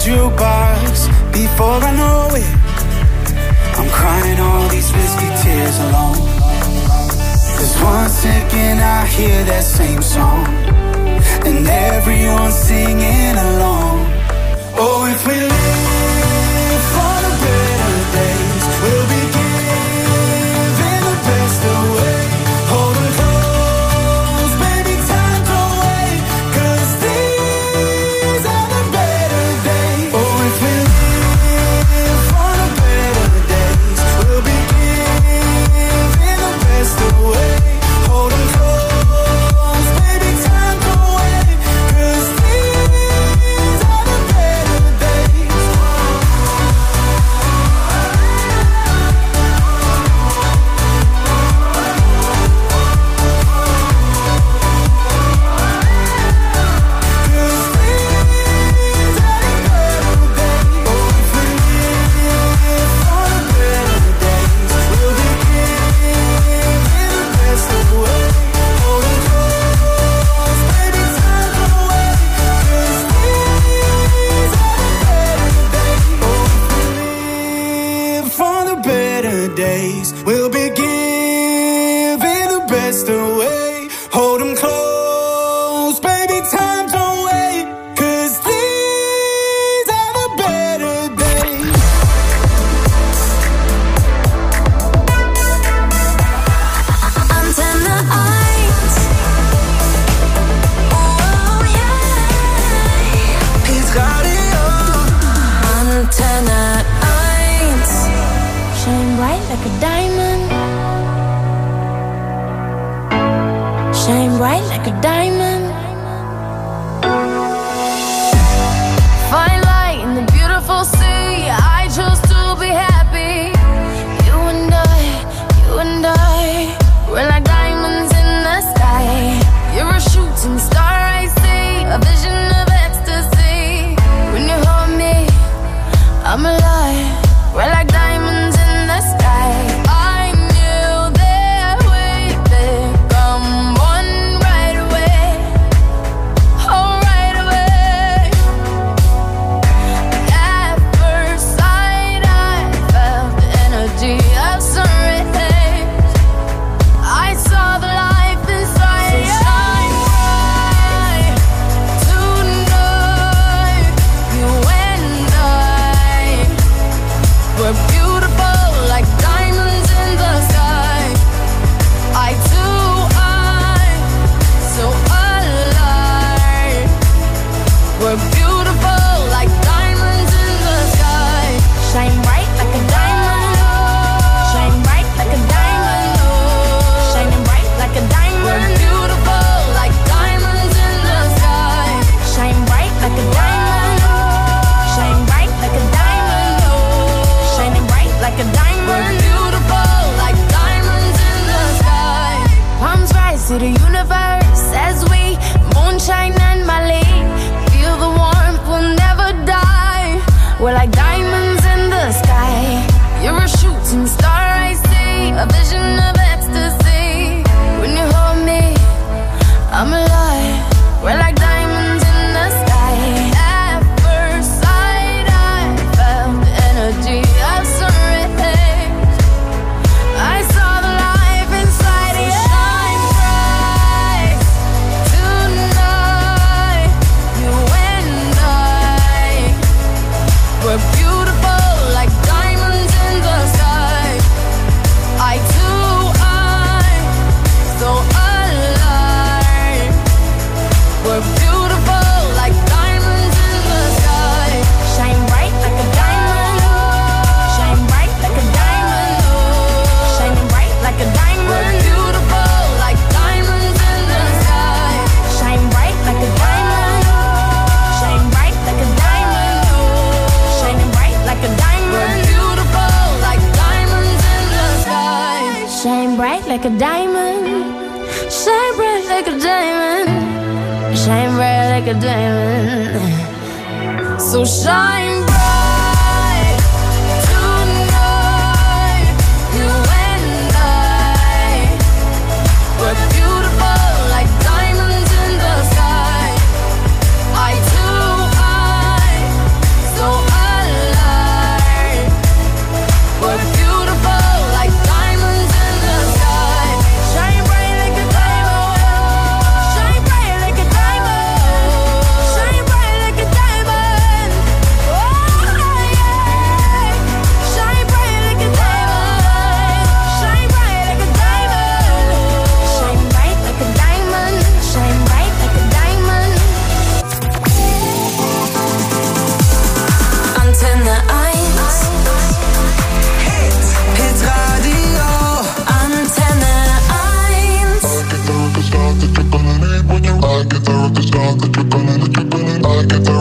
jukebox. Before I know it, I'm crying all these risky tears alone. 'Cause one second I hear that same song, and everyone's singing along. Oh, if we live for the better days, we'll be giving the best away. Hold 'em close, baby, time don't wait, 'cause these are the better days. Oh, if we live for the better days, we'll be giving the best away. Hold 'em close, baby, time don't wait, 'cause these are the better days. We'll be giving the best away. Hold 'em close, baby, time don't wait, 'cause these are the better days. Antenne 1. Oh yeah. Hit Radio. Antenne 1. Shine bright like a diamond. Shine bright like a diamond. Find light in the beautiful sea. I chose to be happy. You and I, we're like diamonds in the sky. You're a shooting star, I see, a vision of ecstasy. When you hold me, I'm alive. We're like diamonds in the sky. I knew that we'd become one right away. Oh, right away. At first sight, I felt the energy of sun rays. I saw the life inside you. Shine bright tonight. You and I, we're beautiful like diamonds in the sky. I too, I'm so alive. We're beautiful like diamonds in the sky. Shine bright like a diamond. Shine bright like a diamond. Shining bright like a diamond. We're beautiful like diamonds in the sky. Shine bright like a diamond. Shine bright like a diamond. Shining bright like a diamond. We're beautiful like diamonds in the sky. Palms rise to the universe as we moonshine and Mali. Feel the warmth, we'll never die. We're like diamonds in the sky. You're a shooting star, I see, a vision of ecstasy. When you hold me, I'm alive. We're like diamonds in the sky. At first sight, I felt the energy of sun rays. I saw the life inside you. Shine bright tonight. You and I, we're beautiful like diamonds in the sky. I too, I'm so alive. We're beautiful like diamonds in the sky. Shine bright like a diamond. Shine bright like a diamond. Shining bright like a diamond. We're beautiful like diamonds in the sky. Shine bright like a diamond. Shine bright like a diamond. Shining bright like a diamond. We're beautiful like diamonds in the sky. Shine bright like a diamond. Shine bright like a diamond. Shine bright like a diamond. So shine bright tonight. You and I, we're beautiful like diamonds in the sky. I too, I'm so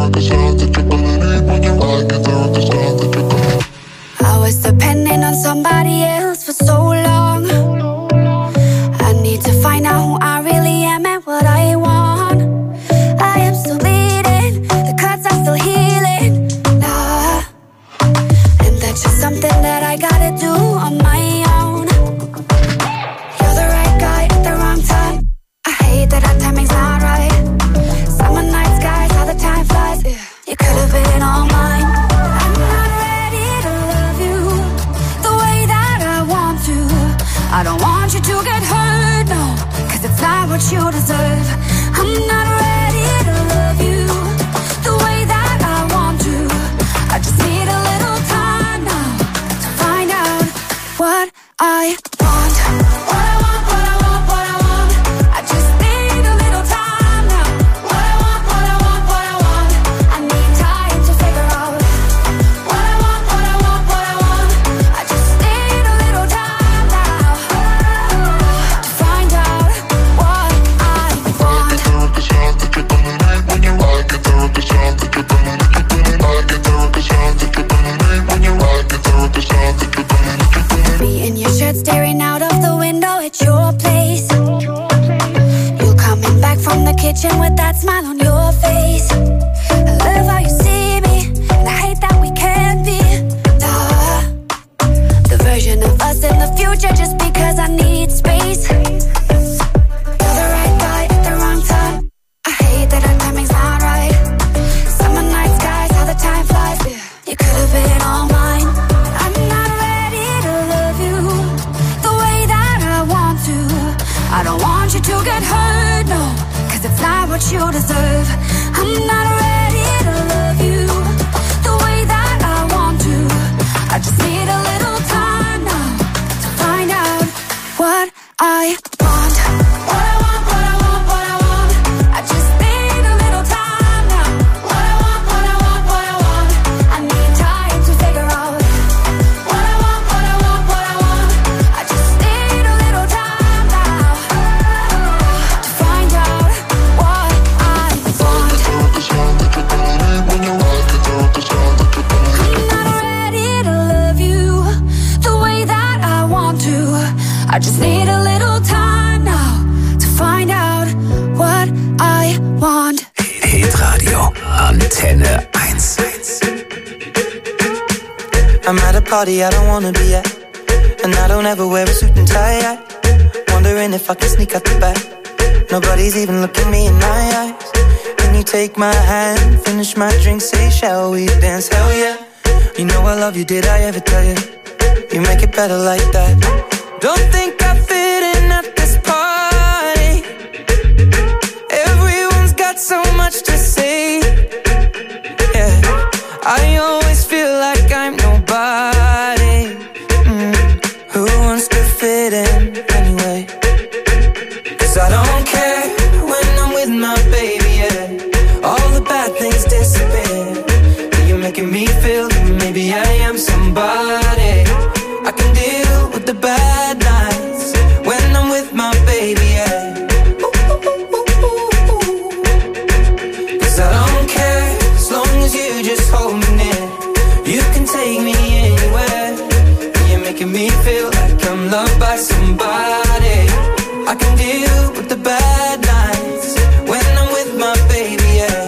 I was depending on somebody else for so long. I need to find out who I really am and what I want. I am still bleeding, the cuts are still healing. Nah. And that's just something that I gotta do on my own. You're the right guy at the wrong time. I hate that our timing's not right. Summer night skies, how the time flies. You could have been all mine. I'm not ready to love you the way that I want to. I don't want you to get hurt, no, 'cause it's not what you deserve. I'm not ready to love you the way that I want to. I just need a little time now to find out what I want. What I want, what I want, what I want. I just need a little time now. What I want, what I want, what I want. I need time to figure out what I want, what I want, what I want. I just need a little time now to find out what I want. Me in your shirt staring out of the window at your place. You coming back from the kitchen with that smile on your face. I love how you see me, and I hate that we can't be the version of us in the future just because I need space. You're the right guy at the wrong time. I hate that our timing's not right. Summer night skies, how the time flies. You could have been all mine. I'm not ready to love you the way that I want to. I don't want you to get hurt, no, 'cause it's not what you deserve. I'm not ready to love you the way that I want to. I just need a little time now to find out what I want. What I want, what I want, what I want. I just need a little time now. What I want, what I want, what I want. I need time to figure out what I want, what I want, what I want. I just need a little time now to find out what I want. I'm not ready to love you the way that I want to. I just need a little time now to find out what I want. Hitradio Antenne 1. I'm at a party I don't wanna be at, and I don't ever wear a suit and tie yet. Wondering if I can sneak out the back. Nobody's even looking me in my eyes. Can you take my hand, finish my drink, say shall we dance? Hell yeah. You know I love you, did I ever tell you? You make it better like that. Don't think I fit in at this party. Everyone's got so much to say. Yeah, I always feel like I'm nobody. Who wants to fit in anyway? 'Cause I don't care when I'm with my baby, yeah. All the bad things disappear. You're making me feel that maybe I am somebody. I can deal with the bad nights when I'm with my baby, yeah. 'Cause I don't care as long as you just hold me near. You can take me anywhere. You're making me feel like I'm loved by somebody. I can deal with the bad nights when I'm with my baby, yeah.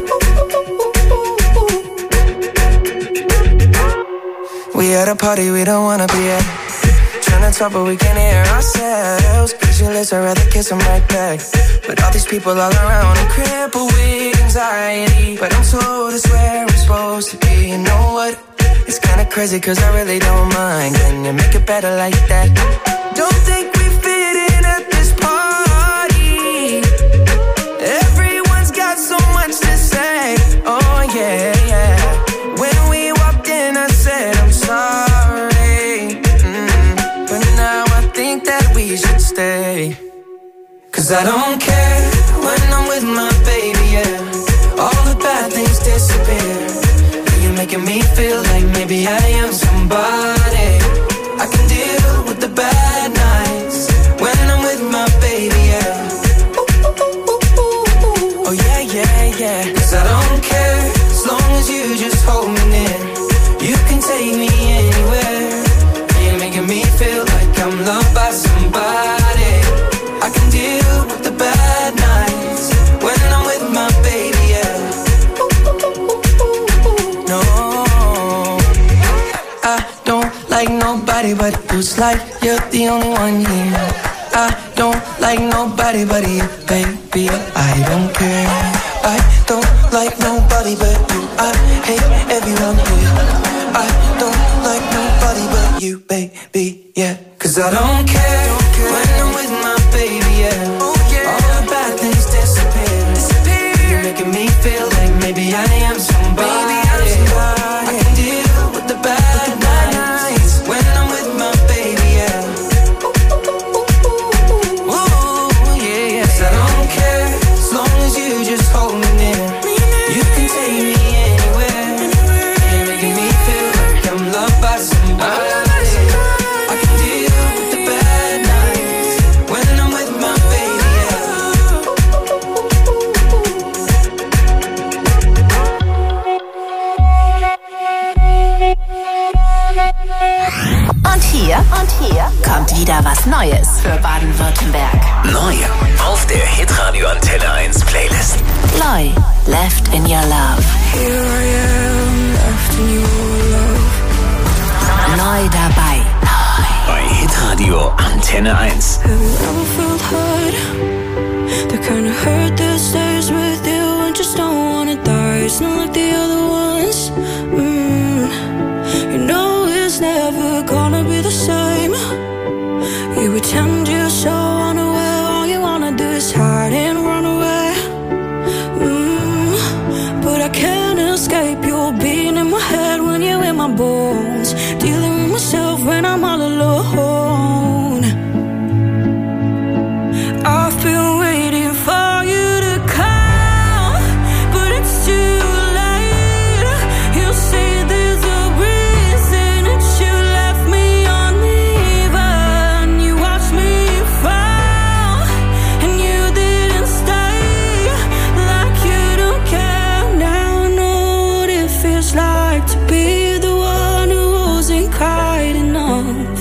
We at a party we don't wanna be at. Trying to talk but we can't hear ourselves. Pictureless, I'd rather kiss them right back. But all these people all around, I'm crippled with anxiety. But I'm told it's where I'm supposed to be. You know what? It's kinda crazy 'cause I really don't mind. Can you make it better like that? Don't think we fit in at this party. Everyone's got so much to say. Oh yeah, yeah. When we walked in I said I'm sorry. But now I think that we should stay. 'Cause I don't care when I'm with my baby, yeah. All the bad things disappear. You're making me feel like maybe I am somebody. I can deal with the bad nights when I'm with my baby, yeah. Oh yeah, yeah, yeah. 'Cause I don't care like nobody but you. It's like you're the only one here. I don't like nobody but you, baby. I don't care. I don't like nobody but you. I hate everyone here. I don't like nobody but you, baby, yeah. Cause I don't care when I'm with my baby, yeah. All the bad things disappear. You're making me feel like maybe I am somebody. I can deal with the bad nights when I'm with my baby, yeah. Ooh, yeah, yes, I don't care as long as you just hold me near. You can take me anywhere. You're making me feel like I'm loved by somebody. I can deal with the bad nights when I'm with my baby, yeah. Und hier kommt wieder was Neues für Baden-Württemberg. Neu auf der Hitradio Antenne 1 Playlist. Loi, Left in Your Love. Here I am, left in your love. Neu dabei. Bei Hitradio Antenne 1. Have you ever felt hurt? The kind of hurt that stays with you and just don't wanna die. It's not like the other ones. You know it's never gonna be the same. You pretend you're so unaware. All you wanna do is hide and run away. But I can't escape your being in my head when you're in my bones. Dealing with myself when I'm all alone. I've been waiting for you to come, but it's too late. You say there's a reason that you left me uneven. You watched me fall, and you didn't stay. Like you don't care now. I know what it feels like to be the one who wasn't quite enough.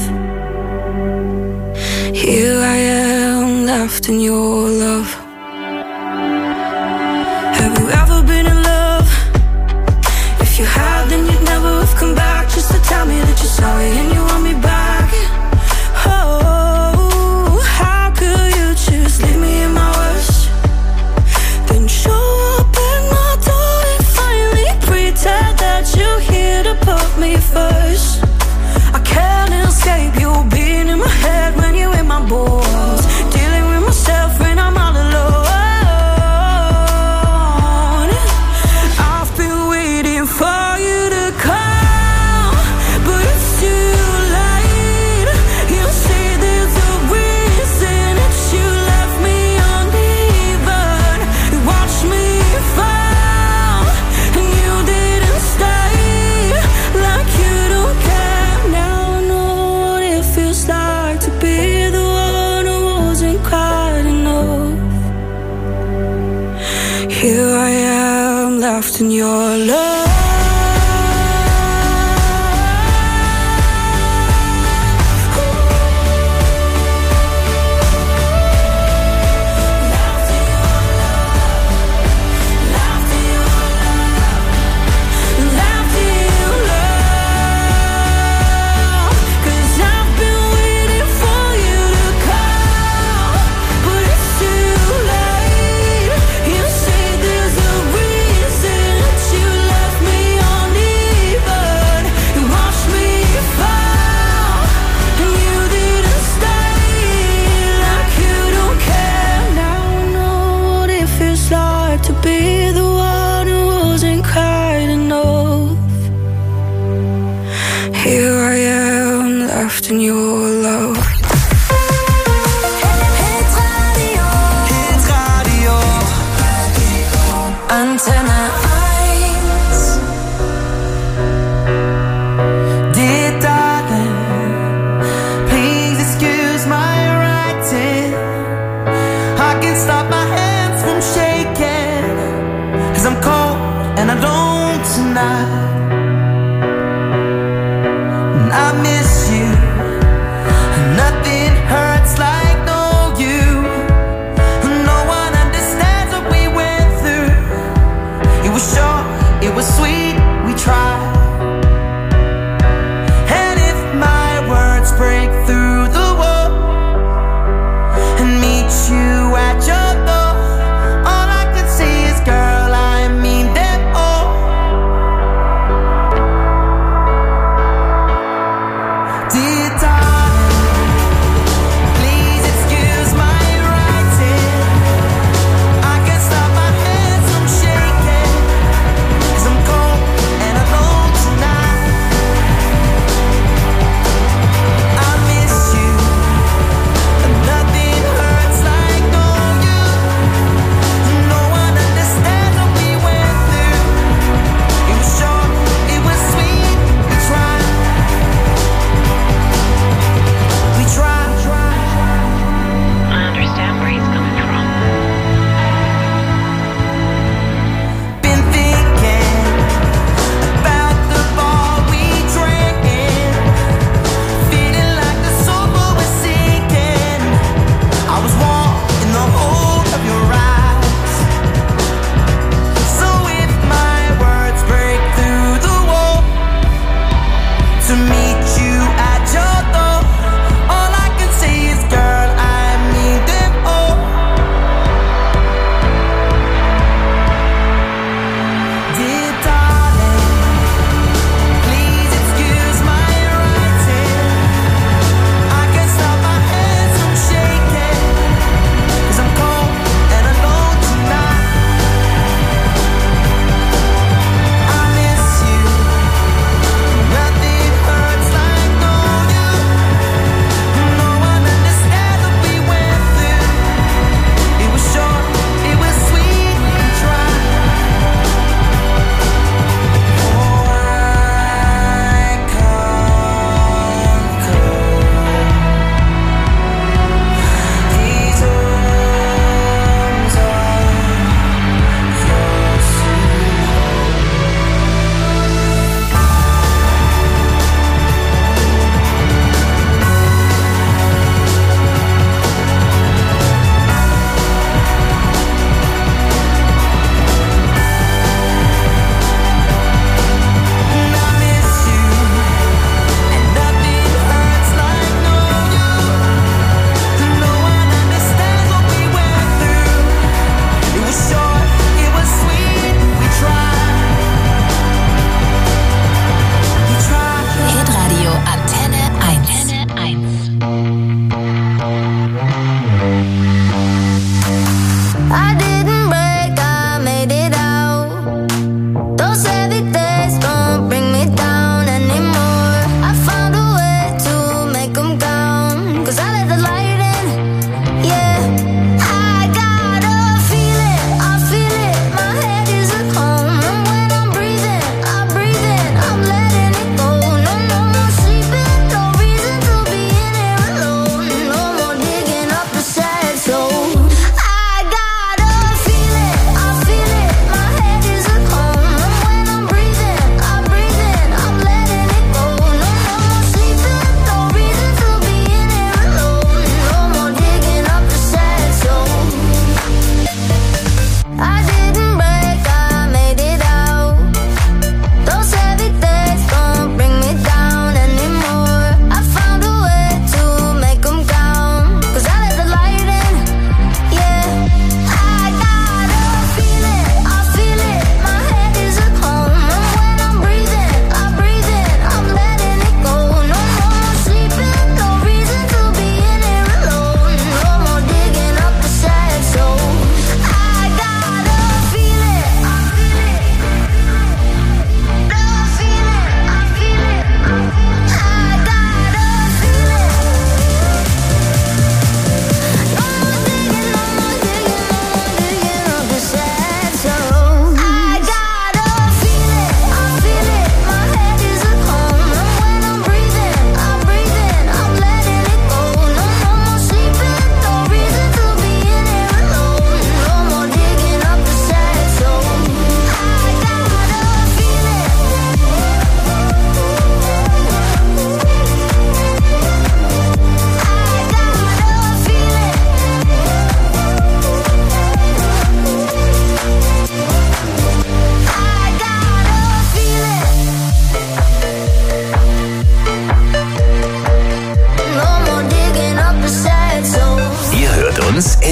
Here I am, left in your love. Have you ever been in love? If you had, then you'd never have come back just to tell me that you're sorry and you want me back. Oh, how could you just leave me in my worst? Then show up at my door and finally pretend that you're here to put me first. I can't escape you being in my head when you're in my bones. Dealing with myself when I'm all alone. I've been waiting for you to come, but it's too late. You say there's a reason that you left me uneven. You watched me fall, and you didn't stay. Like you don't care now. I know what it feels like to be the one who wasn't quite enough. Here I am, left in your love. To be the one who wasn't quite enough. Here I am, left in your love. Hitradio Antenne 1. Dear darling, please excuse my writing. I can't stop my hands from shaking, 'cause I'm cold and I don't tonight. And I miss you. Nothing hurts like no you. No one understands what we went through. It was short, it was sweet, we tried. And if my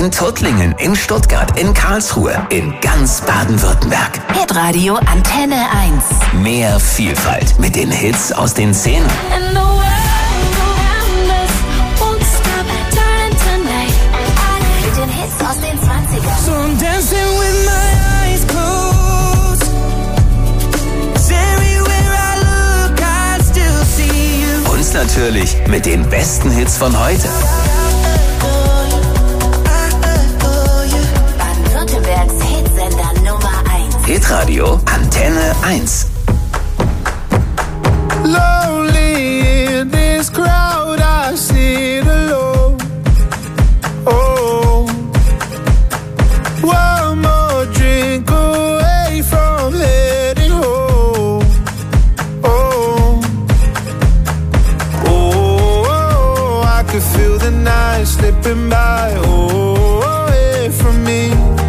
in Tuttlingen, in Stuttgart, in Karlsruhe, in ganz Baden-Württemberg. Hitradio Antenne 1. Mehr Vielfalt mit den Hits aus den 10er. Mit den Hits aus den 20ern. So I'm dancing with my eyes closed. 'Cause everywhere I look, I still see you. Und natürlich mit den besten Hits von heute. Baden-Württembergs Hitsender Nummer 1. Hitradio Antenne 1. Lonely in this crowd, I sit alone. Oh, one more drink away from heading home. Oh, oh, I could feel the night slipping by. Oh, away from me.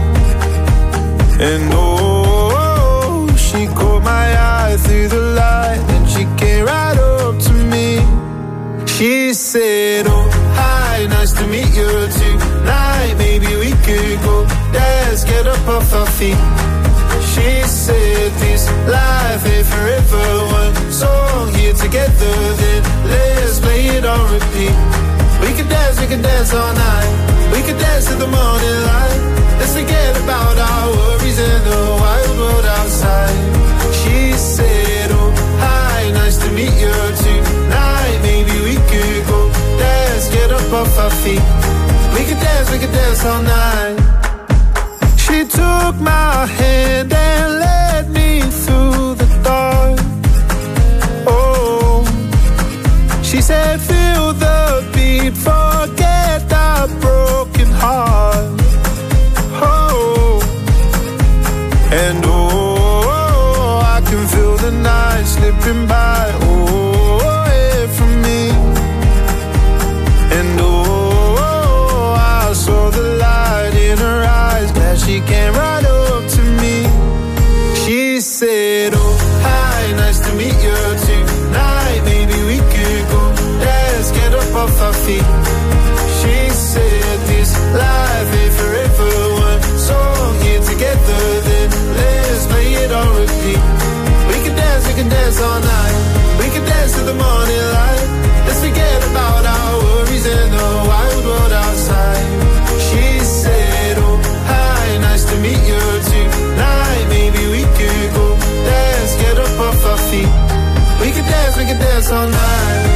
And oh, she caught my eye through the light, and she came right up to me. She said, oh, hi, nice to meet you tonight. Maybe we could go dance, get up off our feet. She said, this life ain't forever. One song here together, then let's play it on repeat. We could dance all night. We could dance to the morning light. Let's forget about our worries and the wild world outside. She said, oh, hi, nice to meet you tonight. Maybe we could go dance, get up off our feet. We could dance all night. She took my hand and led me through the dark. Oh, she said, feel the beat, forget that broken heart. Oh, and oh, I can feel the night slipping by. Oh, away from me. And oh, I saw the light in her eyes, glad she came right up to me. She said, oh, hi, nice to meet you tonight. Maybe we could go dance, get up off our feet. She said, this life ain't forever. One song here together, then let's play it on repeat. We can dance all night. We can dance to the morning light. Let's forget about our worries and the wild world outside. She said, oh, hi, nice to meet you tonight. Maybe we could go dance, get up off our feet. We can dance all night.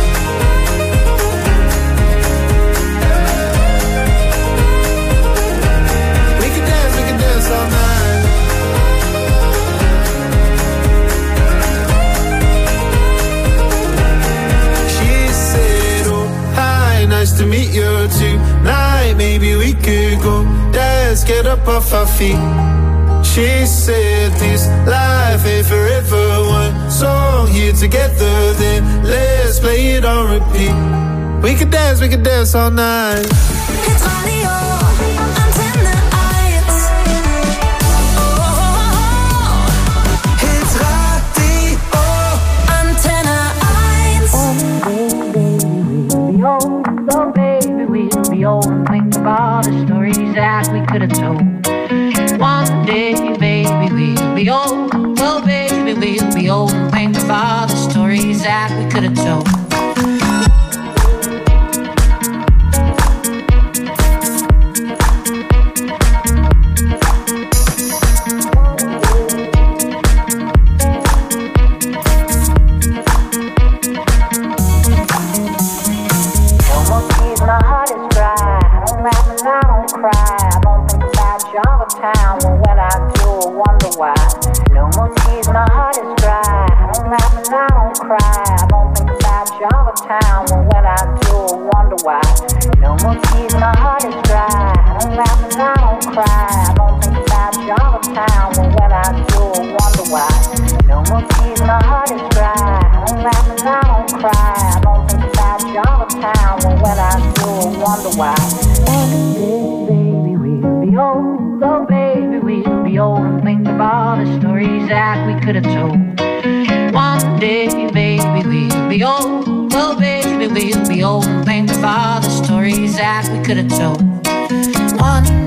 We can dance all night. She said, oh, hi, nice to meet you tonight. Maybe we could go dance, get up off our feet. She said, this life ain't forever. One song here together, then let's play it on repeat. We could dance all night. Hitradio Antenne 1. Hitradio Antenne 1. Oh baby, we'll be old and think about the stories that we could have told. One day, baby, we'll be old. Oh baby, we'll be old and think about the stories that we could have told. Could have told. One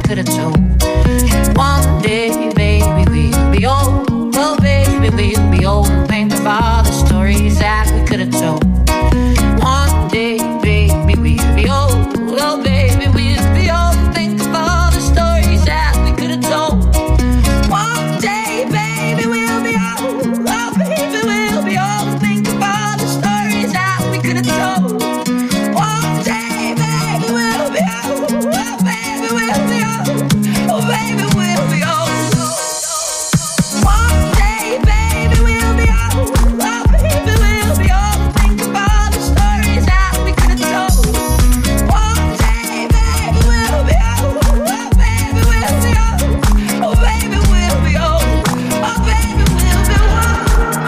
could have told. One day, baby, we'll be old. Oh, baby, we'll be old and think of all the stories that we could have told. One day, baby, we'll be old. Oh, baby, we'll be old and think of all the stories that we could have told. One day, baby, we'll be old. Oh, baby, we'll be old and think of all the stories that we could have told. One day, baby, we'll be old. Oh, baby, we'll be old. Oh, baby, we'll be old. One day, baby, we'll be old. Oh, baby, we'll be old. Think of all the stories that we could have told. One day, baby, we'll be old. Oh, baby, we'll be old. Oh, baby, we'll be old. Oh, baby, we'll be old.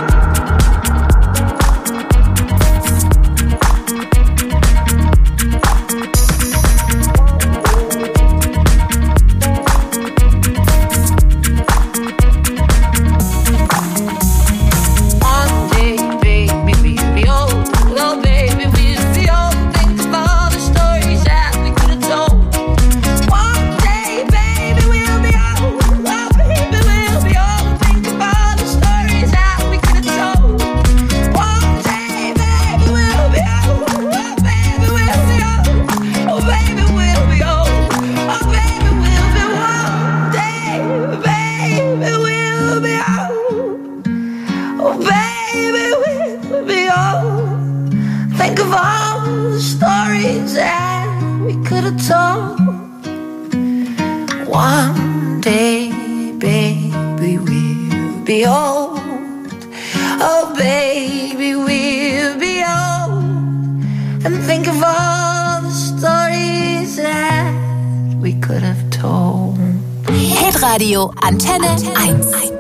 One day, baby, we'll be old. Oh, baby, we'll be old. Think of all the stories that we could have told. One day, baby, we'll be old. Oh, baby, we'll be old. Think of all the stories that we could have told. One day, baby, we'll be old. Oh, baby, we'll be old. Oh, baby, we'll be old. Oh, baby, we'll be one day, baby, we'll be old. Oh, baby, we'll be old. Think of all the stories that we could have told. One day, baby, we'll be old. Oh, baby, we'll be old. And think of all the stories that we could have told. Hitradio Antenne 1.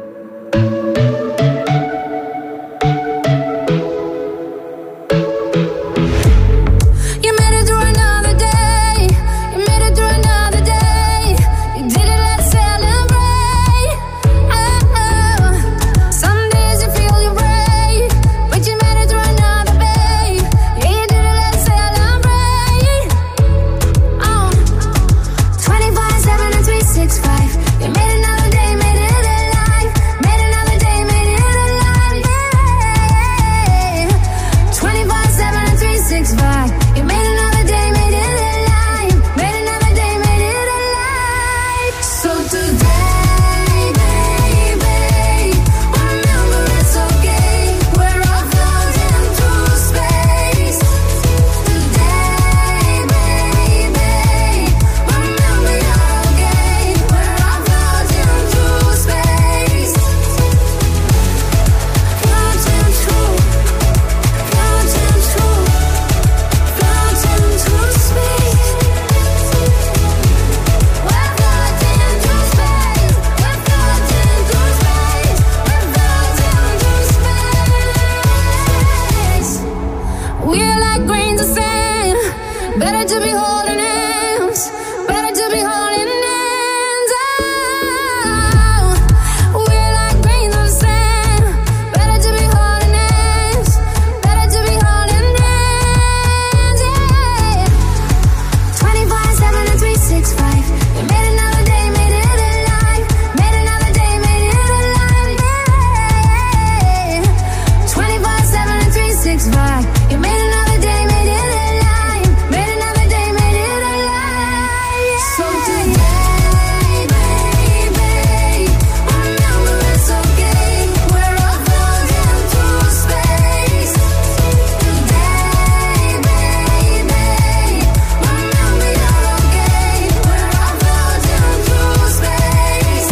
You made it through another day. You made it through another day. You did it, let's celebrate. Oh, oh. Some days you feel you're brave, but you made it through another day. Yeah, you did it, let's celebrate. Oh, 24/7 and 365. You made another day, made it alive. Made another day, made it alive. Yeah. 24/7 and 365. You made another day, made it alive. Made another day, made it alive. So today, baby, remember it's okay. We're all floating through space. Today, baby, remember you're okay. We're all floating through space. Floating through, floating through, floating through space. We're floating through space. We're floating through space. We're floating through space. We're like grains of sand. Better to be holding hands. Better to be holding hands. Oh, we're like grains of sand. Better to be holding hands. Better to be holding hands. Yeah. 24/7 and 365. You made another day, made it alive. Made another day, made it alive. Yeah. 24/7 and 365. You made another day, made it alive. Made another day, made it alive. So today, baby, remember it's okay. We're all floating through space. Today, baby, remember you're okay. We're all floating through space.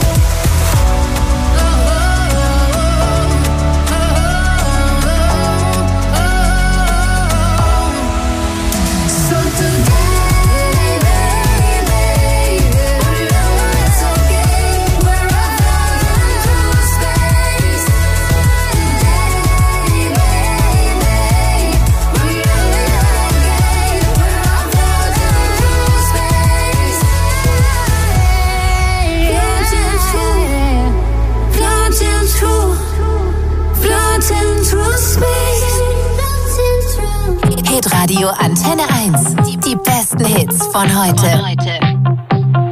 So today, baby, remember it's okay. We're all floating through space. Today, baby, remember you're okay. We're all floating through space. Floating through, floating through space. Hitradio Antenne 1. Die besten Hits von heute.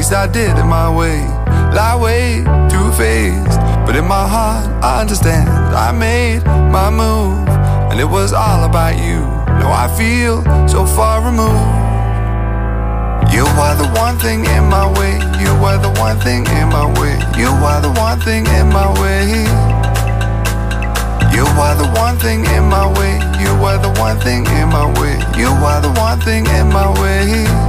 least I did it my way. Lie way too faced, but in my heart I understand. I made my move, and it was all about you. Now I feel so far removed. You are the one thing in my way. You are the one thing in my way. You are the one thing in my way. You are the one thing in my way. You are the one thing in my way. You are the one thing in my way.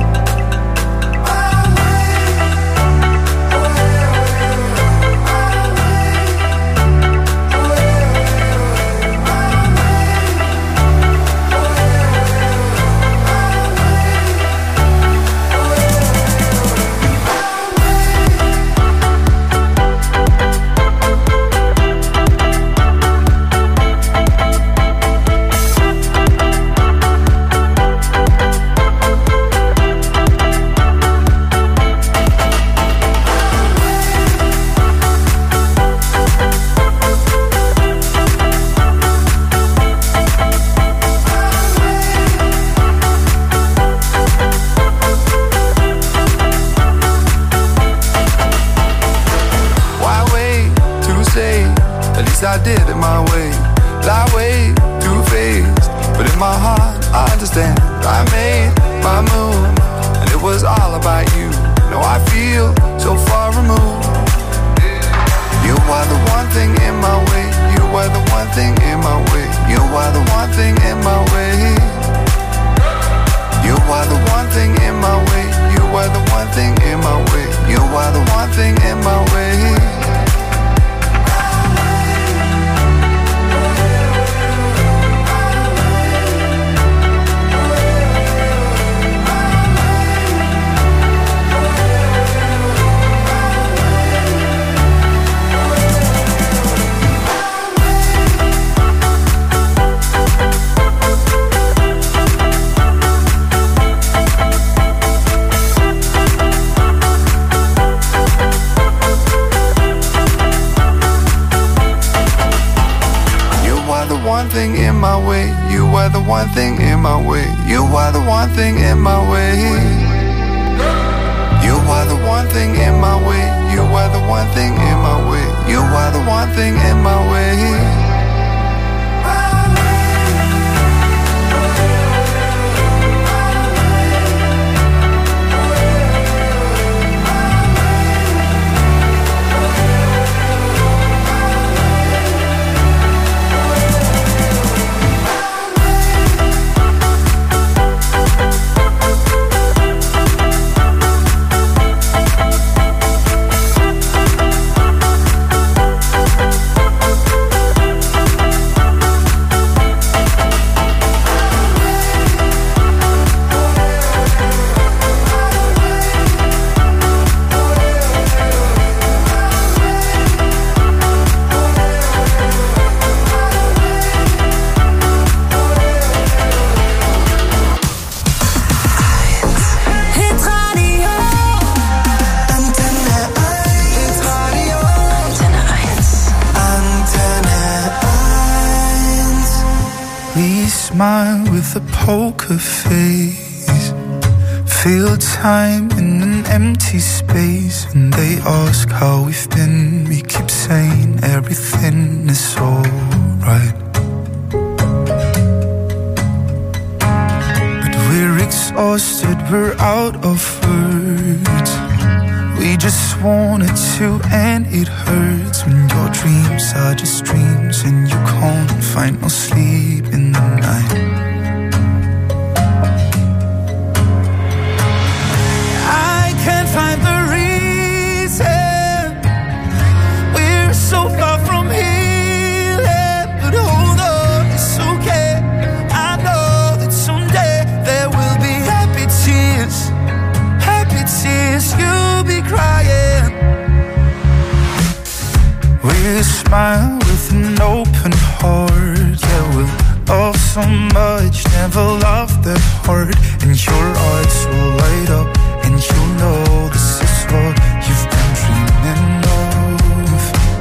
I did it my way. Lie way too faced, but in my heart I understand. I made my move, and it was all about you. Now I feel so far removed. You are the one thing in my way. You are the one thing in my way. You are the one thing in my way. You are the one thing in my way. You are the one thing in my way. You are the one thing in my way. One thing in my way. You are the one thing in my way. You are the one thing in my way. You are the one thing in my way. You are the one thing in my way. You are the one thing in my way. Smile with a poker face. Feel time in an empty space. And they ask how we've been. We keep saying everything is alright. But we're exhausted, we're out of words. We just wanted to, and it hurts when your dreams are just dreams and you can't find no sleep in the night. I can't find the reason we're so far from healing, but hold on, it's okay. I know that someday there will be happy tears, you'll be crying. We'll smile with an open heart. Yeah, we'll love so much, never loved that hard. And your eyes will light up, and you'll know this is what you've been dreaming of.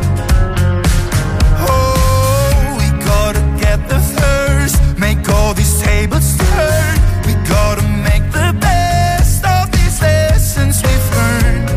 Oh, we gotta get the thirst, make all these tables turn. We gotta make the best of these lessons we've learned.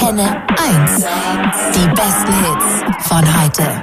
Antenne 1. Die besten Hits von heute.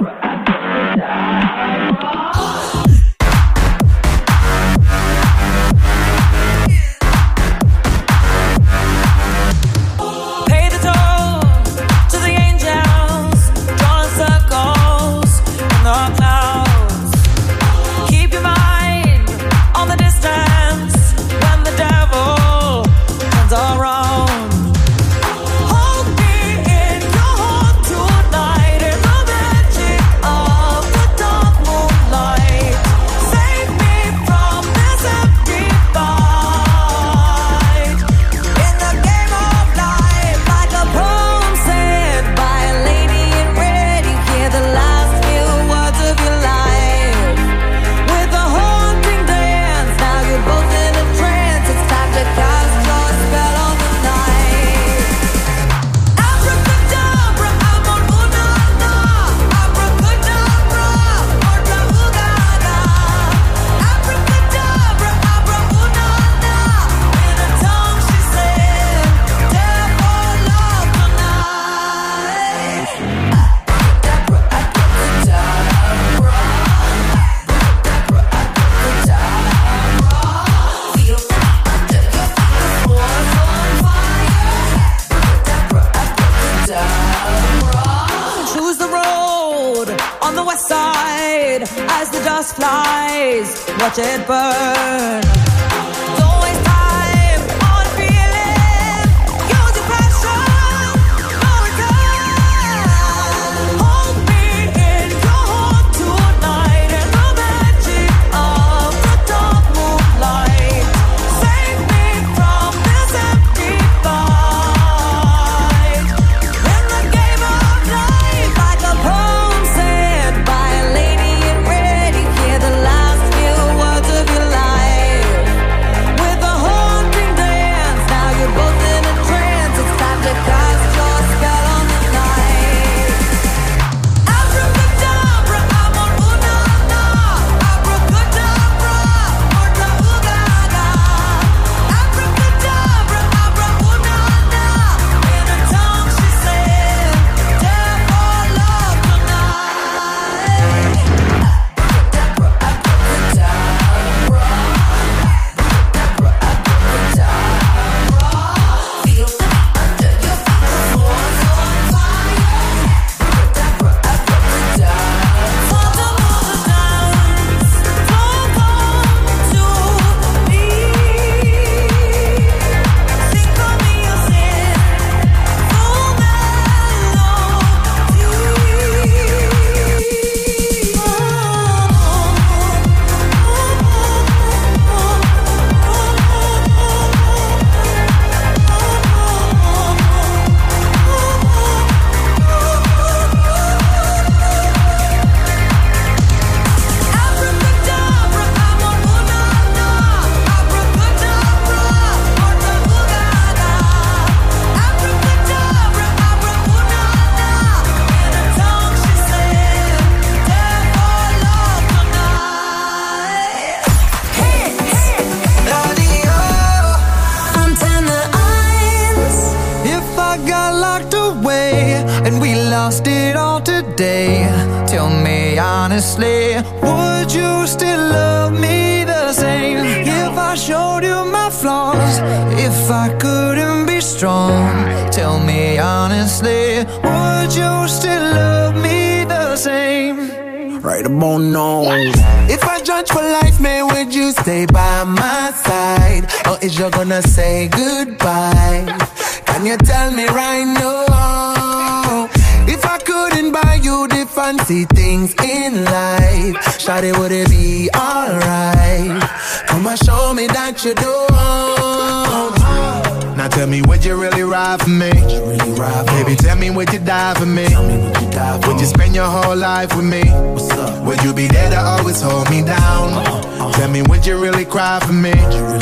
Watch it burn. honestly, would you still love me the same if I showed you my flaws? If I couldn't be strong, tell me honestly, would you still love me the same? Right about now. If I judge for life, man, would you stay by my side? Or is you gonna say goodbye? Can you tell me right now? If I couldn't buy you the fancy things in life, shawty, would it be alright? Come and show me that you don't. Now tell me, would you really ride for me? Baby, tell me, would you die for me? Would you spend your whole life with me? Would you be there to always hold me down? Tell me, would you really cry for me?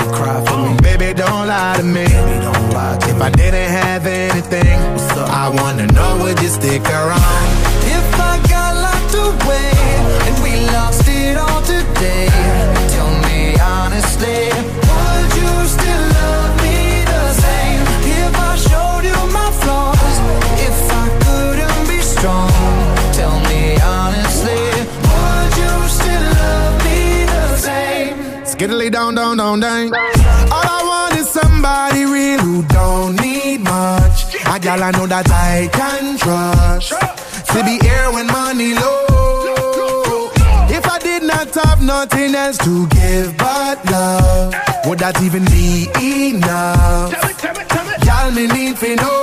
Baby, don't lie to me. If I didn't have anything, I wanna know, would you stick around? If I got locked away and we lost it all today, tell me honestly, would you still love me the same? If I showed you my flaws, Get it lay down, down, down, down. All I want is somebody real who don't need much. A gal I know that I can trust. To be here when money low. If I did not have nothing else to give but love, would that even be enough? Y'all me need to know.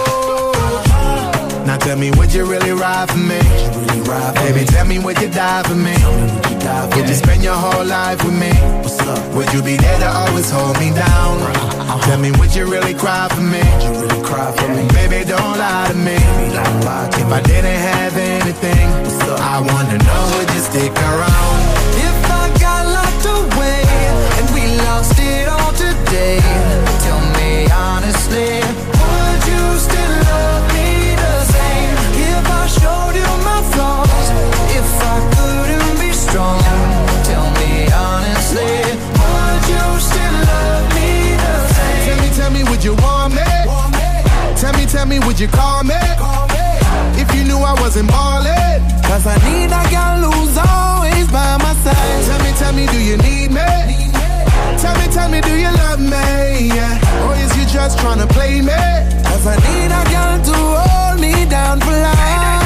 Now tell me, would you really ride for me? Baby, tell me, would you die for me? Would you spend your whole life with me? Would you be there to always hold me down? Tell me, would you really cry for me? Baby, don't lie to me. If I didn't have anything, I wanna know, would you stick around? If I got locked away and we lost it all today, tell me honestly, would you still love me the same? If I showed you my flaws, if I couldn't be strong, tell me honestly, would you still love me the same? Tell me, would you want me? Tell me, would you call me? If you knew I wasn't ballin'. Cause I need a girl who's always by my side. Tell me, do you need me? Tell me, do you love me? Yeah. Or is you just tryna play me? Cause I need a girl to hold me down for life.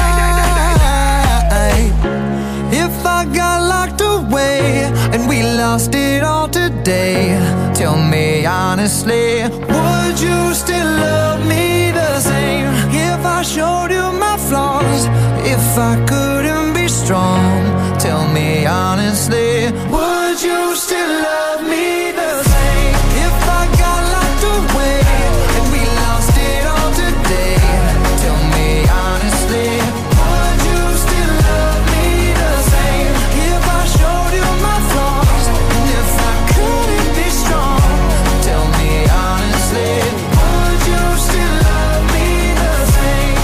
If I got locked away and we lost it all today, tell me honestly, would you still love me the same? If I showed you my flaws, if I couldn't be strong, tell me honestly, would you still love me the same? If I got locked away and we lost it all today, tell me honestly, would you still love me the same? If I showed you my flaws, and if I couldn't be strong, tell me honestly, would you still love me the same?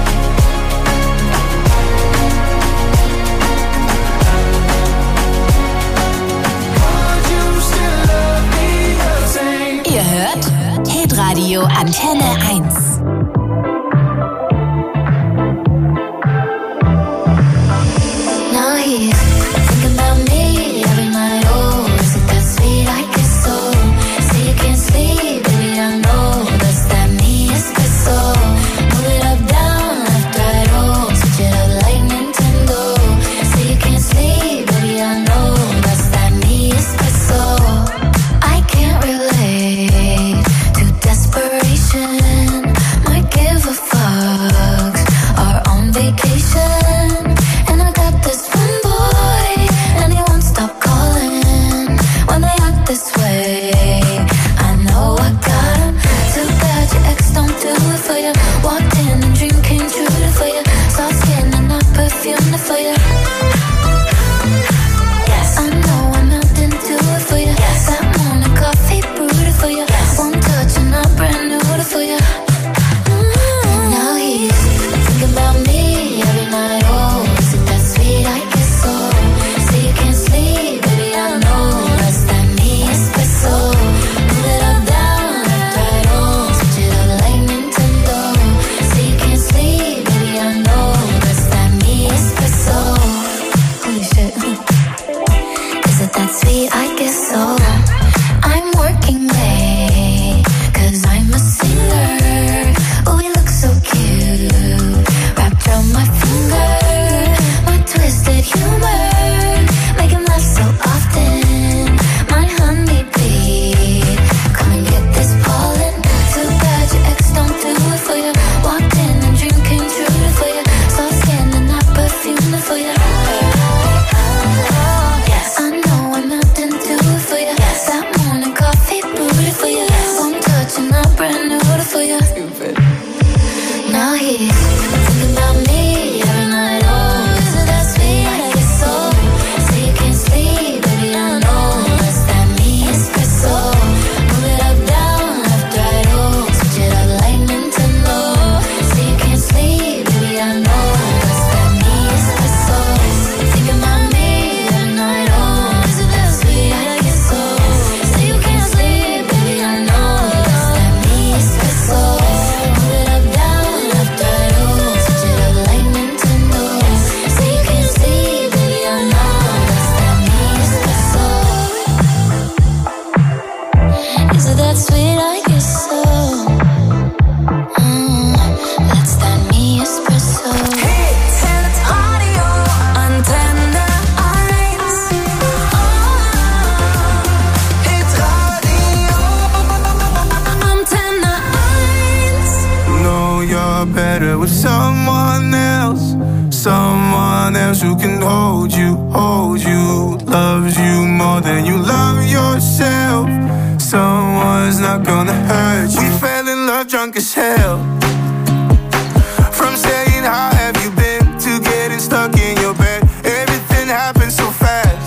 Would you still love me the same? Ihr hört Hitradio Antenne 1. Now he's thinking about me every night. Oh, is it that sweet? I guess so. Say you can't sleep, baby, I know that's that me espresso. Move it up, down, left, right, oh, switch it up like Nintendo. Say you can't sleep, baby, I know that's that me espresso. I can't relate to desperation. Might give a fuck. Are on vacation. And I got this one boy, and he won't stop calling when they act this way. I know I got him. Too bad your ex don't do it for you. Walked in and dream came true for you. Soft skin and not perfume for you. Yes, I know I'm not into it for you. Yes, that morning coffee brewed for you. Yes, one touch and I'm brand new for you. Now he's thinking about me every night. Oh, is it that sweet? I guess so. Say you can't sleep, baby, I know that's that me espresso. Move it up, down, left, right, oh, switch it up like Nintendo. Say you can't sleep, baby, I know that's that me espresso. Holy shit. Is it that sweet? I guess so. I'm working late, cause I'm a singer. Oh, we look so cute, wrapped around my finger. My twisted humor, make him laugh so often. My honeybee, come and get this pollen. Too bad your ex don't do it for you. Walked in and dream came true for you. Soft skin and not perfume for you. Yes, I know I'm not into it for you. Yes, that morning coffee brewed for you. One touch and I'm brand new for you. with someone else who can hold you, loves you more than you love yourself. Someone's not gonna hurt you. We fell in love drunk as hell. From saying how have you been to getting stuck in your bed. Everything happened so fast.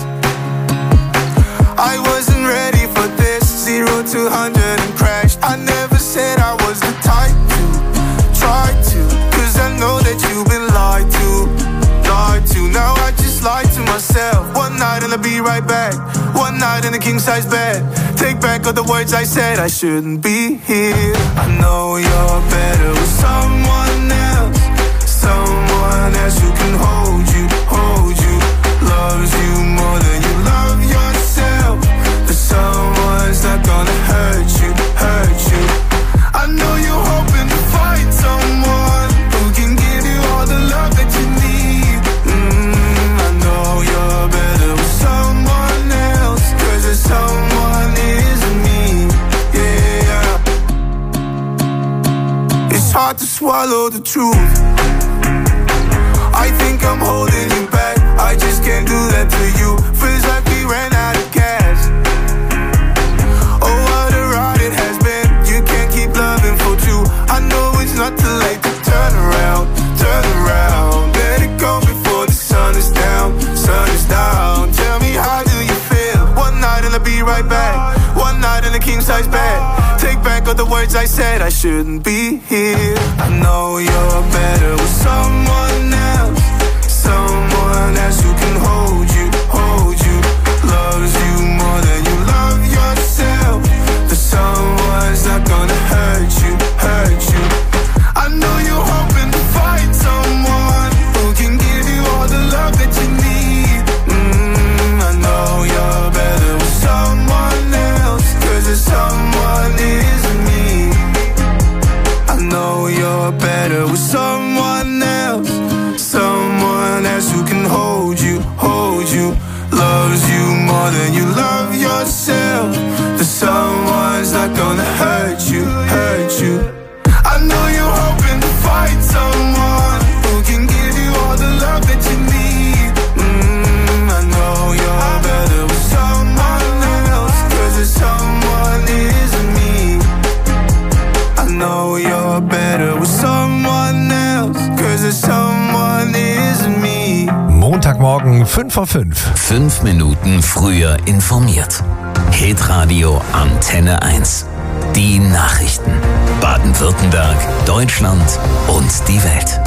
I wasn't ready for this. 0 to 100 and crashed. I never said I was the type to try to, cause I know that you've been lied to. Now I just lied to myself. One night and I'll be right back. One night in a king-size bed. Take back all the words I said. I shouldn't be here. I know you're better with someone else who can hold you, loves you more than you love yourself. But someone's not gonna hurt you. I know you're hoping to find someone who can give you all the love that you need. I know you're better with someone else, cause there's someone isn't me. Yeah. It's hard to swallow the truth. I think I'm holding you back. I just can't do that to you. Feels like we ran out of gas. Oh, what a ride it has been. You can't keep loving for two. I know it's not too late to turn around. Let it go before the sun is down. Tell me, how do you feel? One night and I'll be right back. One night in a king-size bed. Take back all the words I said. I shouldn't be here. I know you're better with someone else who can hold you, loves you more than you love yourself. But someone's not gonna hurt you. I know you're hoping to find someone who can give you all the love that you need. I know you're better with someone else, cause there's someone isn't me. I know you're better with someone else who can hold you, loves you more than you love yourself. But someone's not gonna hurt you. I know you're hoping to find someone who can give you all the love that you need. I know you're better with someone else, cause there's someone isn't me. I know you're better with someone else, cause there's someone isn't me. Montagmorgen 5:05. 5 Minuten früher informiert. Hitradio Antenne 1. Die Nachrichten. Baden-Württemberg, Deutschland und die Welt.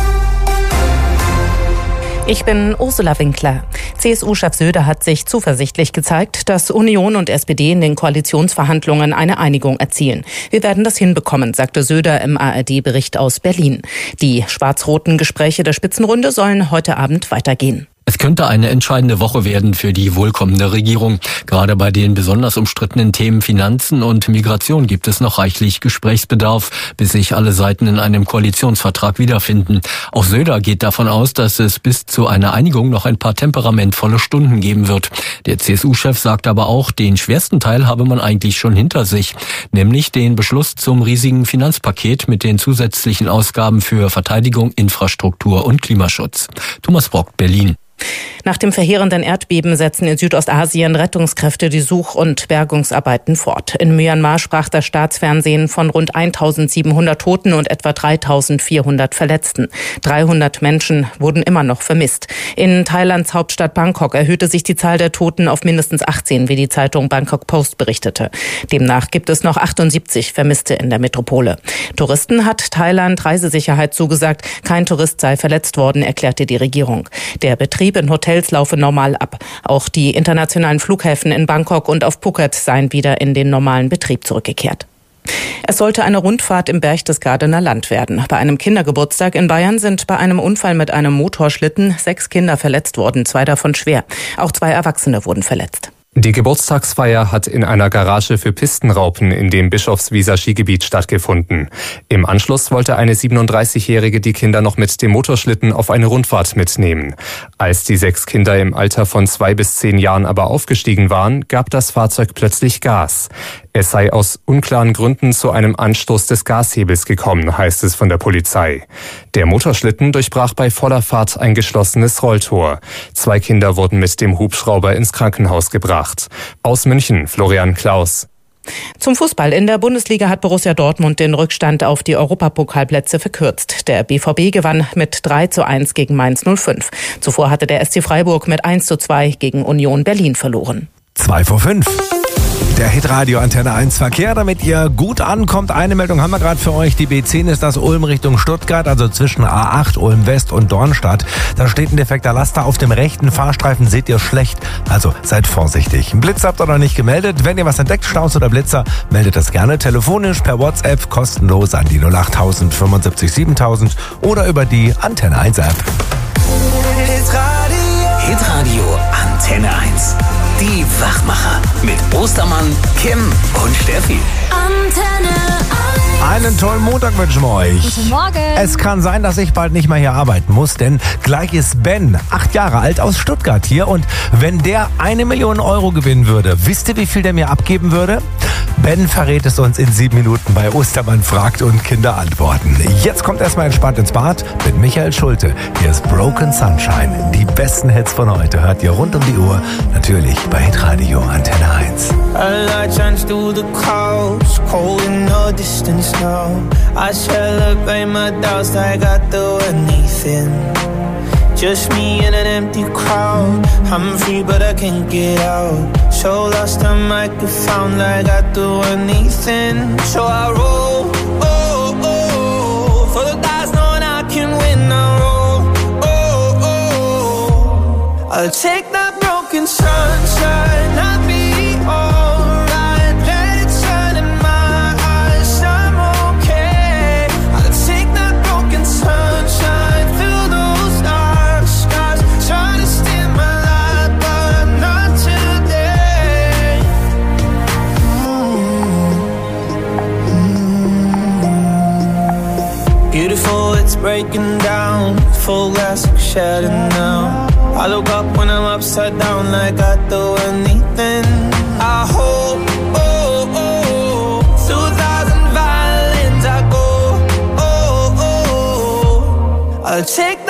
Ich bin Ursula Winkler. CSU-Chef Söder hat sich zuversichtlich gezeigt, dass Union und SPD in den Koalitionsverhandlungen eine Einigung erzielen. Wir werden das hinbekommen, sagte Söder im ARD-Bericht aus Berlin. Die schwarz-roten Gespräche der Spitzenrunde sollen heute Abend weitergehen. Es könnte eine entscheidende Woche werden für die wohlkommende Regierung. Gerade bei den besonders umstrittenen Themen Finanzen und Migration gibt es noch reichlich Gesprächsbedarf, bis sich alle Seiten in einem Koalitionsvertrag wiederfinden. Auch Söder geht davon aus, dass es bis zu einer Einigung noch ein paar temperamentvolle Stunden geben wird. Der CSU-Chef sagt aber auch, den schwersten Teil habe man eigentlich schon hinter sich, nämlich den Beschluss zum riesigen Finanzpaket mit den zusätzlichen Ausgaben für Verteidigung, Infrastruktur und Klimaschutz. Thomas Brock, Berlin. Nach dem verheerenden Erdbeben setzen in Südostasien Rettungskräfte die Such- und Bergungsarbeiten fort. In Myanmar sprach das Staatsfernsehen von rund 1.700 Toten und etwa 3.400 Verletzten. 300 Menschen wurden immer noch vermisst. In Thailands Hauptstadt Bangkok erhöhte sich die Zahl der Toten auf mindestens 18, wie die Zeitung Bangkok Post berichtete. Demnach gibt es noch 78 Vermisste in der Metropole. Touristen hat Thailand Reisesicherheit zugesagt. Kein Tourist sei verletzt worden, erklärte die Regierung. Der Betrieb in Hotels laufe normal ab. Auch die internationalen Flughäfen in Bangkok und auf Phuket seien wieder in den normalen Betrieb zurückgekehrt. Es sollte eine Rundfahrt im Berchtesgadener Land werden. Bei einem Kindergeburtstag in Bayern sind bei einem Unfall mit einem Motorschlitten 6 Kinder verletzt worden, 2 davon schwer. Auch 2 Erwachsene wurden verletzt. Die Geburtstagsfeier hat in einer Garage für Pistenraupen in dem Bischofswieser Skigebiet stattgefunden. Im Anschluss wollte eine 37-Jährige die Kinder noch mit dem Motorschlitten auf eine Rundfahrt mitnehmen. Als die 6 Kinder im Alter von 2 bis 10 Jahren aber aufgestiegen waren, gab das Fahrzeug plötzlich Gas. Es sei aus unklaren Gründen zu einem Anstoß des Gashebels gekommen, heißt es von der Polizei. Der Motorschlitten durchbrach bei voller Fahrt ein geschlossenes Rolltor. 2 Kinder wurden mit dem Hubschrauber ins Krankenhaus gebracht. Aus München, Florian Klaus. Zum Fußball. In der Bundesliga hat Borussia Dortmund den Rückstand auf die Europapokalplätze verkürzt. Der BVB gewann mit 3:1 gegen Mainz 05. Zuvor hatte der SC Freiburg mit 1:2 gegen Union Berlin verloren. 2:05. Der Hitradio Antenne 1 Verkehr, damit ihr gut ankommt. Eine Meldung haben wir gerade für euch. Die B10 ist das Ulm Richtung Stuttgart, also zwischen A8, Ulm West und Dornstadt. Da steht ein defekter Laster auf dem rechten Fahrstreifen, seht ihr schlecht. Also seid vorsichtig. Ein Blitz habt ihr noch nicht gemeldet. Wenn ihr was entdeckt, Staus oder Blitzer, meldet das gerne telefonisch per WhatsApp kostenlos an die 08000 75 7000 oder über die Antenne 1 App. Hitradio Antenne 1. Die Wachmacher mit Ostermann, Kim und Steffi. Antenne 1. Einen tollen Montag wünschen wir euch. Guten Morgen. Es kann sein, dass ich bald nicht mehr hier arbeiten muss, denn gleich ist Ben, 8 Jahre alt, aus Stuttgart hier. Und wenn der 1 Million Euro gewinnen würde, wisst ihr, wie viel der mir abgeben würde? Ben verrät es uns in 7 Minuten bei Ostermann fragt und Kinder antworten. Jetzt kommt erstmal entspannt ins Bad mit Michael Schulte. Hier ist Broken Sunshine. Die besten Hits von heute hört ihr rund um die Uhr. Natürlich bei Hitradio Antenne 1. A light shines through the clouds, cold in the distance now. I celebrate my doubts like I do anything. Just me in an empty crowd. I'm free but I can't get out. So lost I might get found like I do anything. So I roll, oh, oh, for the dice knowing I can win. I roll, oh, oh, I'll take that broken sunshine. I'll be alright. Let it shine in my eyes. I'm okay. I'll take that broken sunshine. Fill those dark skies. Try to steal my light, but not today. Beautiful, it's breaking down. Full glass shattered now. I look up when I'm upside down like I do anything. I hope, oh, oh, 2,000 violins I go, oh, oh, I'll take